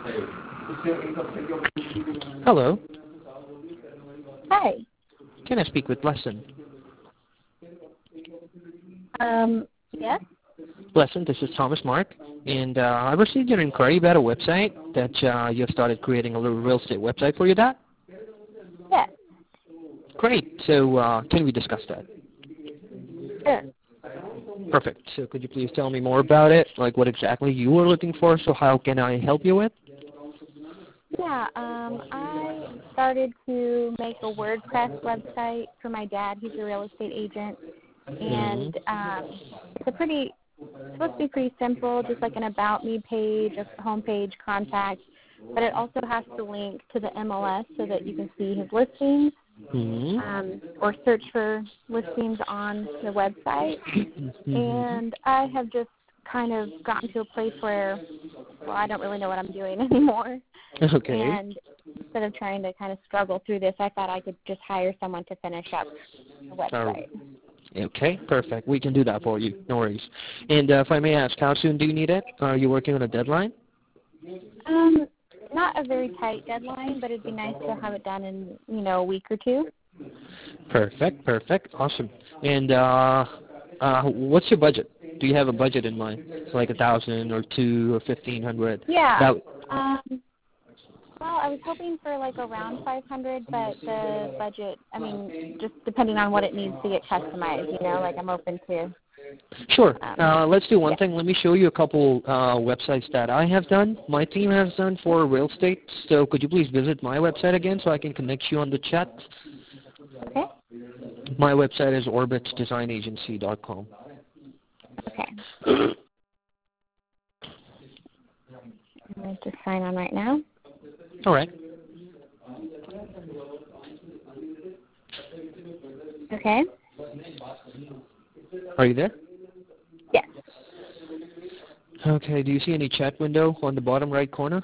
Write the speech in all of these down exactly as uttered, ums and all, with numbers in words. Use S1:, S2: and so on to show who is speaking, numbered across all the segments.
S1: Hello.
S2: Hi.
S1: Can I speak with Lesson?
S2: Um, yes?
S1: Lesson, this is Thomas Mark, and uh, I received your inquiry about a website that uh, you have started creating a little real estate website for your dad.
S2: Yes.
S1: Great. So uh, can we discuss that?
S2: Sure.
S1: Perfect. So could you please tell me more about it, like what exactly you were looking for, so how can I help you with?
S2: Yeah, um, I started to make a WordPress website for my dad. He's a real estate agent,
S1: hmm
S2: and um, it's a pretty, it's supposed to be pretty simple, just like an About Me page, a home page, contact, but it also has to link to the M L S so that you can see his listings
S1: hmm
S2: um, or search for listings on the website.
S1: hmm
S2: And I have just kind of gotten to a place where, well, I don't really know what I'm doing anymore.
S1: Okay.
S2: And instead of trying to kind of struggle through this, I thought I could just hire someone to finish up the
S1: Uh,
S2: website.
S1: okay, perfect. We can do that for you. No worries. And uh, if I may ask, how soon do you need it? Are you working on a deadline?
S2: Um, not a very tight deadline, but it'd be nice to have it done in, you know, a week or two.
S1: Perfect, perfect, awesome. And uh, uh, what's your budget? Do you have a budget in mind? Like a thousand or two or fifteen hundred?
S2: Yeah.
S1: That
S2: Um, well, I was hoping for like around five hundred, but the budget, I mean, just depending on what it needs to get customized, you know, like I'm open to.
S1: Sure.
S2: Um,
S1: Uh, let's do one
S2: yeah.
S1: thing. Let me show you a couple uh, websites that I have done, my team has done for real estate. So could you please visit my website again so I can connect you on the chat?
S2: Okay.
S1: My website is orbit design agency dot com.
S2: Okay. I'm going to sign on right now.
S1: All right.
S2: Okay.
S1: Are you there?
S2: Yes.
S1: Okay. Do you see any chat window on the bottom right corner?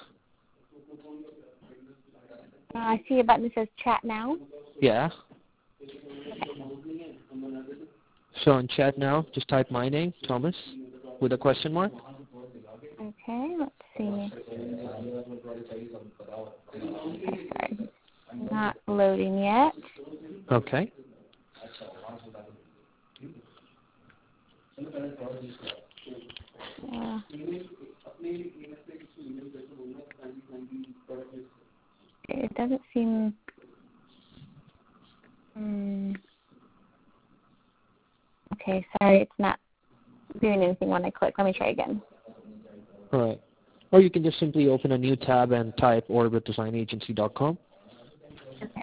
S2: Uh, I see a button that says chat now.
S1: Yeah. So in chat now, just type my name, Thomas, with a question mark.
S2: Okay, let's see. Okay, sorry. Not loading yet.
S1: Okay.
S2: Uh, it doesn't seem... Um, okay, sorry, it's not doing anything when I click. Let me try again.
S1: All right. Or you can just simply open a new tab and type orbit design agency dot com.
S2: Okay.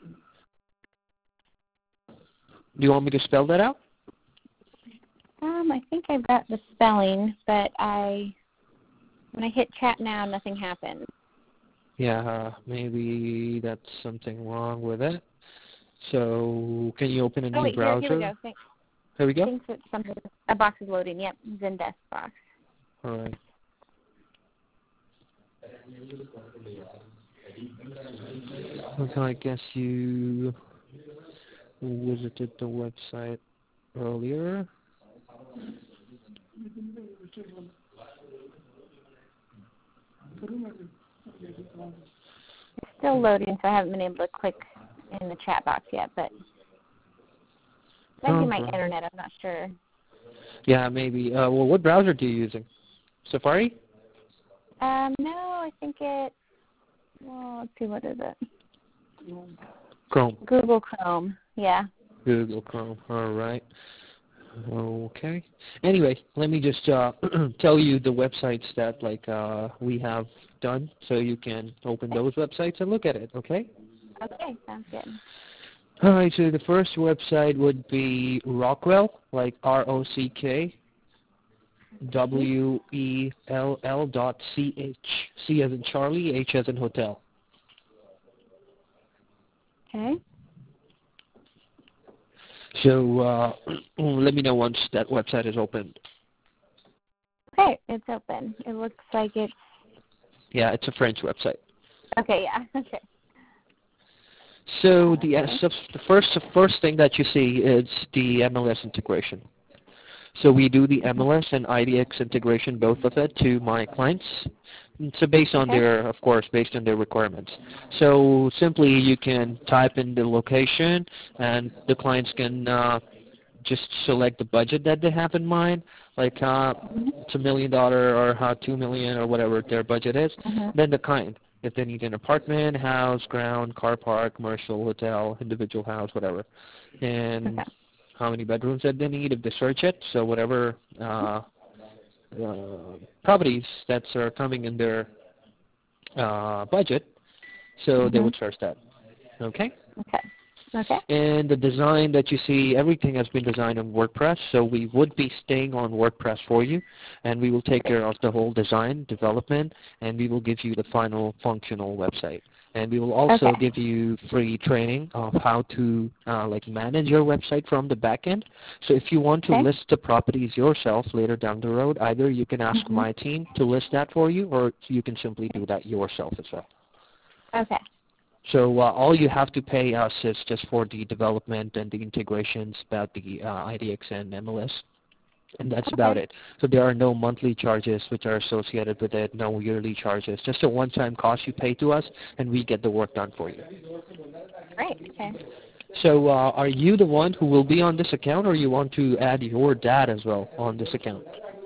S1: Do you want me to spell that out?
S2: Um, I think I've got the spelling, but I when I hit chat now, nothing happens.
S1: Yeah, uh, maybe that's something wrong with it. So can you open a
S2: Oh
S1: new
S2: wait, here here we
S1: browser?
S2: go. Thank,
S1: Here we go.
S2: thinks it's something. A box is loading. Yep, Zendesk box.
S1: All right. Okay, I guess you visited the website earlier.
S2: It's still loading, so I haven't been able to click in the chat box yet, but it might be
S1: Oh,
S2: my
S1: right.
S2: internet. I'm not sure.
S1: Yeah, maybe. Uh, well, what browser do you using? Safari?
S2: Um, no, I think it. Well, let's see, what is it?
S1: Chrome.
S2: Google Chrome. Yeah.
S1: Google Chrome. All right. Okay. Anyway, let me just uh, tell you the websites that like uh, we have done, so you can open
S2: Okay.
S1: those websites and look at it. Okay.
S2: Okay, sounds good.
S1: All right. So the first website would be Rockwell, like R O C K W E L L dot C H. C as in Charlie, H as in hotel.
S2: Okay.
S1: So uh, let me know once that website is open.
S2: Okay, it's open. It looks like it's.
S1: Yeah, it's a French website.
S2: Okay, yeah. Okay.
S1: So the, uh,
S2: Okay.
S1: so the first the first thing that you see is the M L S integration. So we do the M L S and I D X integration, both of it, to my clients. So based on
S2: Okay.
S1: their, of course, based on their requirements. So simply you can type in the location, and the clients can uh, just select the budget that they have in mind, like uh, it's a million dollar or uh, two million or whatever their budget is.
S2: Mhm.
S1: Then the kind, if they need an apartment, house, ground, car park, commercial, hotel, individual house, whatever, and
S2: Okay.
S1: how many bedrooms that they need if they search it. So whatever uh, uh, properties that are coming in their uh, budget, so they
S2: Mhm.
S1: would search that. Okay.
S2: Okay. Okay.
S1: And the design that you see, everything has been designed on WordPress, so we would be staying on WordPress for you, and we will take care of the whole design, development, and we will give you the final functional website. And we will also
S2: Okay.
S1: give you free training of how to uh, like manage your website from the back end. So if you want to
S2: Okay.
S1: list the properties yourself later down the road, either you can ask
S2: Mhm.
S1: my team to list that for you, or you can simply do that yourself as well.
S2: Okay.
S1: So uh, all you have to pay us is just for the development and the integrations about the uh, I D X and M L S, and that's about
S2: Okay.
S1: it. So there are no monthly charges which are associated with it, no yearly charges, just a one-time cost you pay to us, and we get the work done for you.
S2: Great. Okay.
S1: So uh, are you the one who will be on this account, or you want to add your dad as well on this account?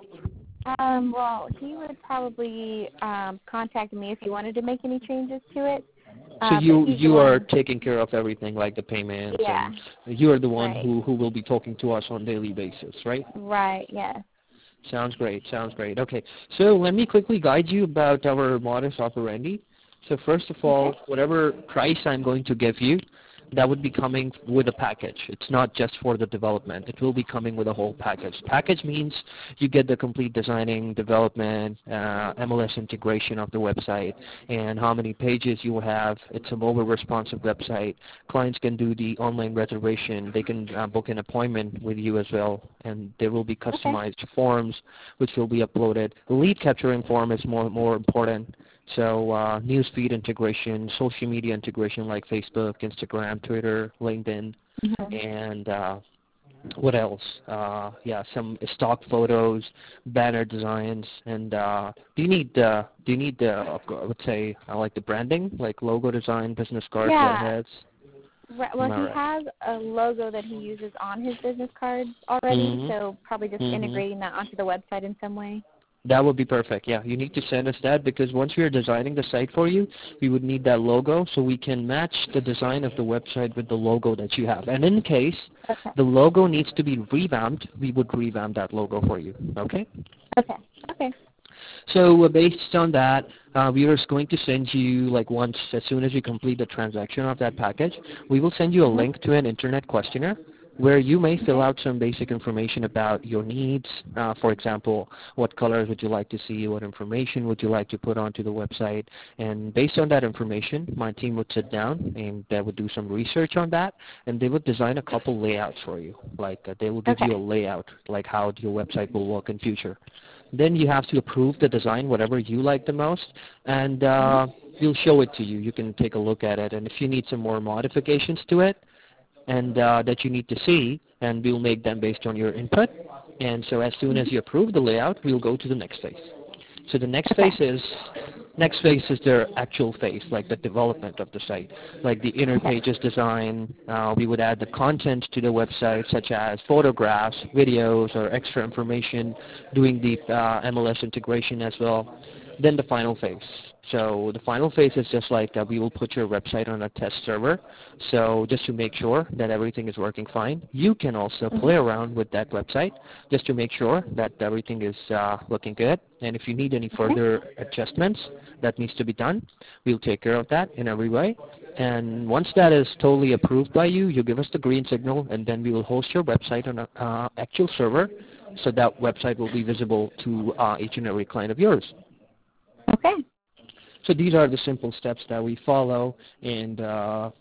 S2: Um, well, he would probably um, contact me if he wanted to make any changes to it.
S1: So
S2: Uh, but
S1: you
S2: he's the
S1: you are
S2: one.
S1: taking care of everything, like the payments,
S2: Yeah.
S1: and you are the one
S2: Right.
S1: who, who will be talking to us on a daily basis, right?
S2: Right. Yes.
S1: Sounds great. Sounds great. Okay. So let me quickly guide you about our modus operandi. So first of all,
S2: Okay.
S1: whatever price I'm going to give you, that would be coming with a package. It's not just for the development. It will be coming with a whole package. Package means you get the complete designing, development, uh, M L S integration of the website, and how many pages you will have. It's a mobile responsive website. Clients can do the online reservation. They can uh, book an appointment with you as well, and there will be
S2: Okay.
S1: customized forms which will be uploaded. The lead capturing form is more more important. So uh, newsfeed integration, social media integration like Facebook, Instagram, Twitter, LinkedIn,
S2: Mhm.
S1: and uh, what else? Uh, yeah, some stock photos, banner designs, and uh, do you need uh, do you need uh, let's say uh, like the branding, like logo design, business cards,
S2: Yeah.
S1: letterheads?
S2: Right. Well,
S1: Am I
S2: he
S1: right?
S2: has a logo that he uses on his business cards already,
S1: Mm-hmm.
S2: so probably just
S1: Mm-hmm.
S2: integrating that onto the website in some way.
S1: That would be perfect. Yeah, you need to send us that because once we are designing the site for you, we would need that logo so we can match the design of the website with the logo that you have. And in case
S2: Okay.
S1: the logo needs to be revamped, we would revamp that logo for you. Okay?
S2: Okay. Okay.
S1: So uh, based on that, uh, we are just going to send you, like once, as soon as you complete the transaction of that package, we will send you a
S2: Mhm.
S1: link to an internet questionnaire where you may fill
S2: Okay.
S1: out some basic information about your needs. Uh, for example, what colors would you like to see, what information would you like to put onto the website, and based on that information, my team would sit down and they would do some research on that, and they would design a couple layouts for you. Like uh, they will give
S2: Okay.
S1: you a layout, like how your website will look in future. Then you have to approve the design, whatever you like the most, and
S2: Mhm.
S1: uh, we'll show it to you. You can take a look at it, and if you need some more modifications to it, and uh, that you need to see, and we'll make them based on your input. And so as soon as
S2: Mhm.
S1: you approve the layout, we'll go to the next phase. So the next
S2: Okay.
S1: phase is next phase is their actual phase, like the development of the site, like the inner
S2: Okay.
S1: pages design. Uh, we would add the content to the website, such as photographs, videos, or extra information, doing the uh, M L S integration as well. Then the final phase. So the final phase is just like uh, we will put your website on a test server. So just to make sure that everything is working fine, you can also
S2: Mhm.
S1: play around with that website just to make sure that everything is uh, looking good. And if you need any
S2: Okay.
S1: further adjustments that needs to be done, we'll take care of that in every way. And once that is totally approved by you, you give us the green signal, and then we will host your website on an uh, actual server, so that website will be visible to uh, each and every client of yours.
S2: Okay.
S1: So these are the simple steps that we follow, and uh,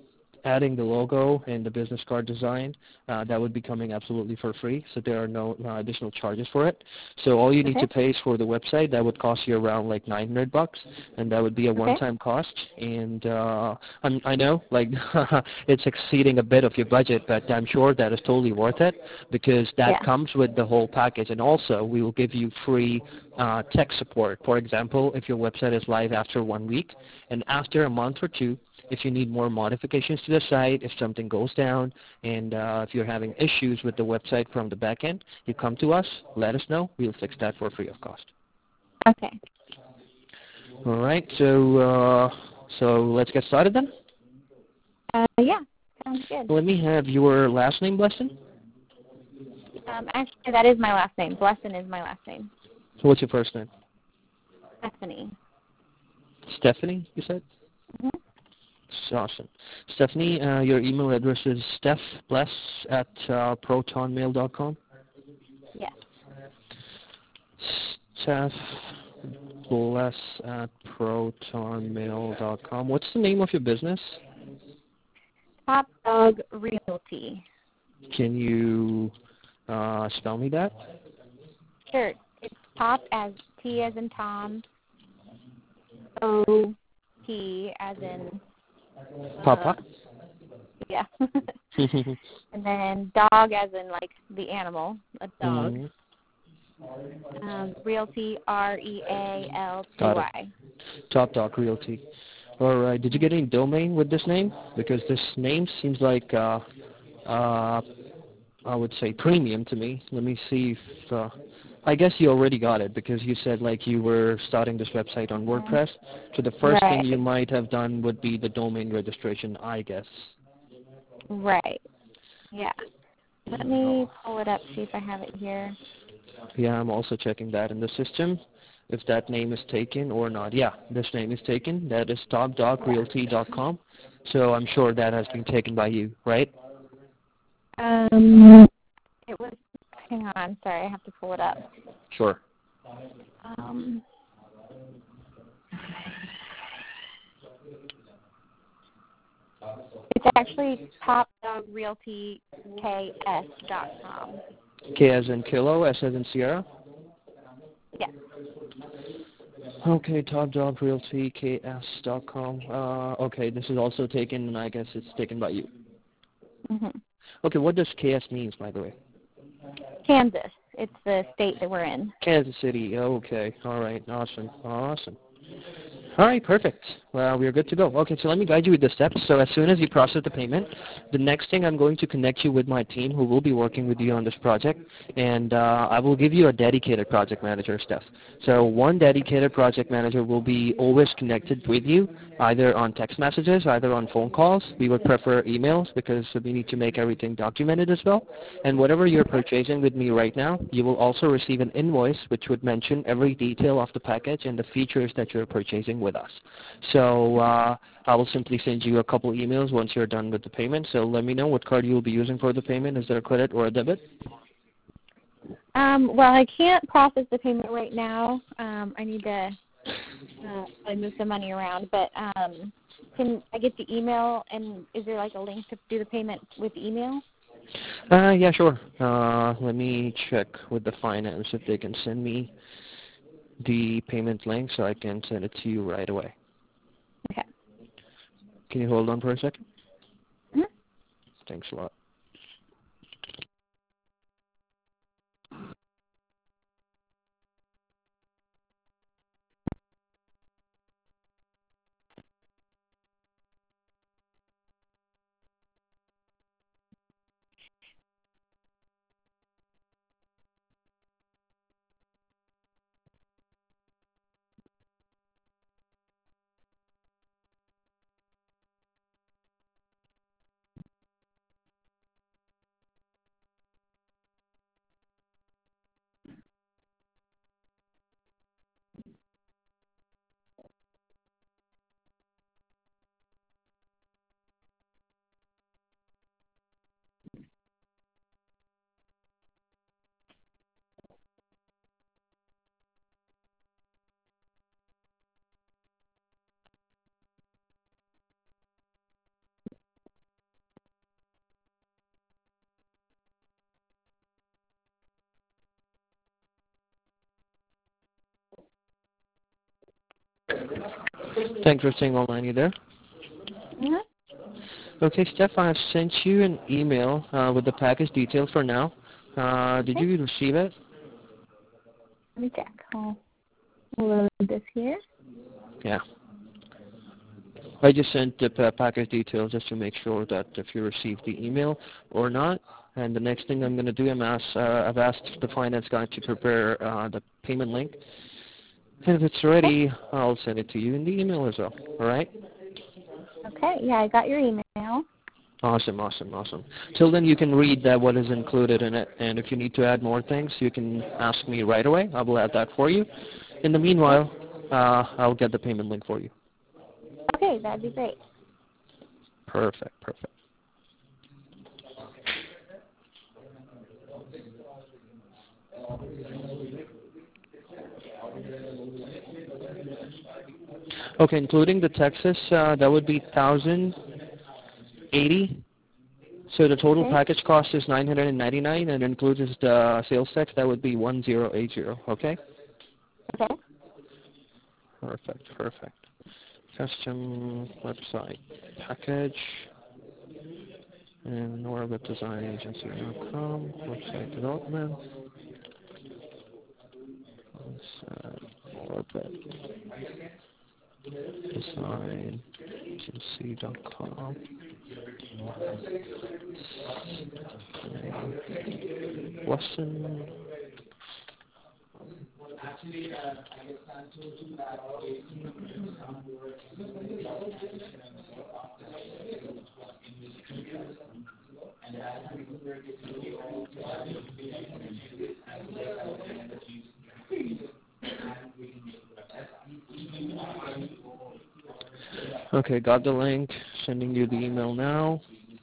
S1: adding the logo and the business card design, uh, that would be coming absolutely for free. So there are no uh, additional charges for it. So all you need
S2: Okay.
S1: to pay is for the website. That would cost you around like nine hundred bucks, and that would be a
S2: Okay.
S1: one-time cost. And uh, I'm, I know like it's exceeding a bit of your budget, but I'm sure that is totally worth it because that
S2: Yeah.
S1: comes with the whole package. And also we will give you free uh, tech support. For example, if your website is live after one week, and after a month or two, if you need more modifications to the site, if something goes down, and uh, if you're having issues with the website from the back end, you come to us, let us know. We'll fix that for free of cost.
S2: Okay.
S1: All right, so uh, so let's get started then.
S2: Uh, yeah, sounds good.
S1: Let me have your last name, Bleston.
S2: Um, actually, that is my last name. Blesson is my last name.
S1: So what's your first name?
S2: Stephanie.
S1: Stephanie, you said?
S2: Mm-hmm.
S1: Awesome. Stephanie, uh, your email address is stephbless at uh, protonmail dot com.
S2: Yes.
S1: Stephbless at protonmail dot com. What's the name of your business?
S2: Top Dog Realty.
S1: Can you uh, spell me that?
S2: Sure. It's Top as T as in Tom, O T as in
S1: Papa.
S2: Uh, yeah. And then dog as in like the animal, a dog.
S1: Mm-hmm.
S2: Um, Realty, R E A L T
S1: Got it.
S2: Y.
S1: Top Dog Realty. All right. Did you get any domain with this name? Because this name seems like, uh, uh, I would say, premium to me. Let me see if, uh, I guess you already got it because you said like you were starting this website on WordPress. So the first
S2: Right.
S1: thing you might have done would be the domain registration, I guess.
S2: Right. Yeah. Let me pull it up, see if I have it here.
S1: Yeah, I'm also checking that in the system, if that name is taken or not. Yeah, this name is taken. That is top dog realty dot com. So I'm sure that has been taken by you, right?
S2: Um, it was, hang on, sorry, I have to pull it up.
S1: Sure.
S2: Um, it's actually top dog realty k s dot com.
S1: K as in kilo, S as in Sierra.
S2: Yes.
S1: Okay, top dog realty k s dot com. Uh, okay, this is also taken, and I guess it's taken by you.
S2: Mm-hmm.
S1: Okay, what does K S means, by the way?
S2: Kansas. It's the state that we're in.
S1: Kansas City. Okay, all right, awesome, awesome. All right, perfect. Well, we're good to go. Okay, so let me guide you with the steps. So as soon as you process the payment, the next thing I'm going to connect you with my team who will be working with you on this project, and uh, I will give you a dedicated project manager, Steph. So one dedicated project manager will be always connected with you, either on text messages, either on phone calls. We would prefer emails because we need to make everything documented as well. And whatever you're purchasing with me right now, you will also receive an invoice which would mention every detail of the package and the features that you're purchasing with us. So uh, I will simply send you a couple emails once you're done with the payment. So let me know what card you will be using for the payment. Is there a credit or a debit?
S2: Um, well, I can't process the payment right now. Um, I need to uh, I move some money around, but um, can I get the email, and is there like a link to do the payment with email?
S1: Uh, yeah, sure. Uh, let me check with the finance if they can send me the payment link so I can send it to you right away.
S2: Okay.
S1: Can you hold on for a second?
S2: Mm-hmm.
S1: Thanks a lot. Thanks for staying online. You there?
S2: Mm-hmm.
S1: Okay, Steph, I have sent you an email uh, with the package details for now. Uh, did
S2: Okay.
S1: you receive it?
S2: Let me check. I'll load this here.
S1: Yeah. I just sent the pa- package details just to make sure that if you received the email or not. And the next thing I'm going to do, I'm ask, uh, I've asked the finance guy to prepare uh, the payment link. And if it's
S2: Okay.
S1: ready, I'll send it to you in the email as well. All right?
S2: Okay. Yeah, I got your email.
S1: Awesome, awesome, awesome. Till then, you can read that what is included in it. And if you need to add more things, you can ask me right away. I will add that for you. In the meanwhile, uh, I'll get the payment link for you.
S2: Okay, that'd be great.
S1: Perfect, perfect. Okay, including the Texas, uh, that would be one thousand eighty. So the total
S2: Okay.
S1: package cost is nine hundred ninety-nine, and includes the sales tax. That would be one thousand eighty. Okay.
S2: Okay.
S1: Perfect, perfect. Custom website package and Norbit Design Agency dot com. Website development. Norbit Design Agency dot com. Weston. Okay, got the link. Sending you the email now.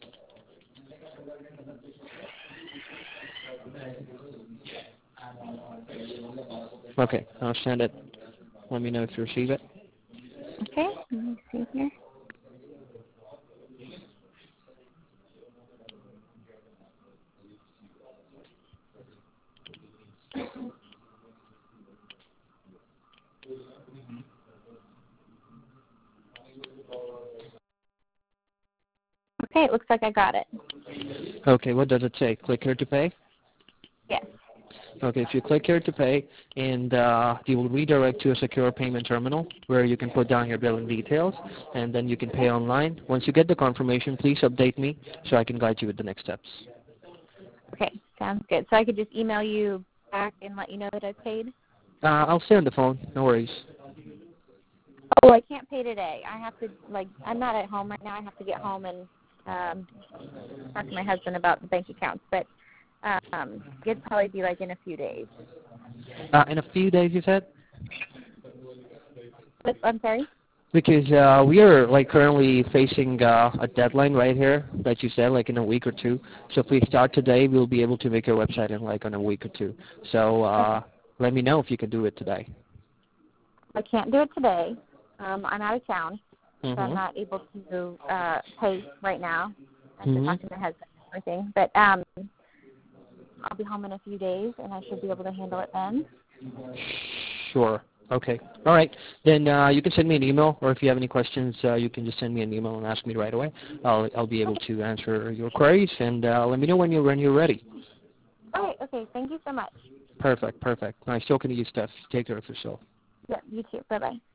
S1: Okay, I'll send it. Let me know if you receive it.
S2: Okay. Let me see here. Okay, it looks like I got it.
S1: Okay, what does it say? Click here to pay?
S2: Yes.
S1: Okay, if you click here to pay, and uh, you will redirect to a secure payment terminal where you can put down your billing details, and then you can pay online. Once you get the confirmation, please update me so I can guide you with the next steps.
S2: Okay, sounds good. So I could just email you back and let you know that I paid?
S1: Uh, I'll stay on the phone. No worries.
S2: Oh, I can't pay today. I have to, like, I'm not at home right now. I have to get home and um, talk to my husband about the bank accounts. But um, it'd probably be, like, in a few days.
S1: Uh, in a few days, you said?
S2: But, I'm sorry?
S1: Because uh, we are like currently facing uh, a deadline right here that you said, like in a week or two. So if we start today, we'll be able to make your website in like in a week or two. So uh,
S2: Okay.
S1: let me know if you can do it today.
S2: I can't do it today. Um, I'm out of town, so I'm
S1: Mhm.
S2: not able to uh, pay right now. I have to
S1: Mhm.
S2: talk to my husband and everything. But um, I'll be home in a few days, and I should be able to handle it then.
S1: Sure. Okay. All right. Then uh, you can send me an email, or if you have any questions, uh, you can just send me an email and ask me right away. I'll I'll be able to answer your queries, and uh, let me know when you're when you're ready.
S2: All right. Okay. Thank you so much.
S1: Perfect. Perfect. Nice talking to you, Steph. Take care of yourself.
S2: Yeah. You too. Bye bye.